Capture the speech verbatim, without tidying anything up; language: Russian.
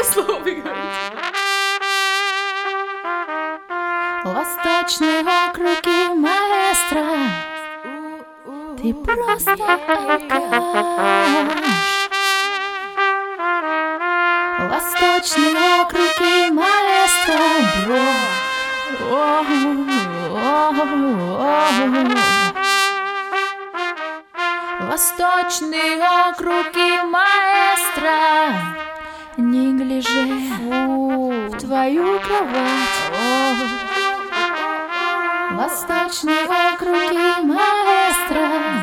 слово вы говорите. Восточные округи, маэстро, ты просто алкаш. Восточные округи, маэстро, бро. Восточные округи, маэстро, не гляжи в твою кровать. Восточные округи, маэстро,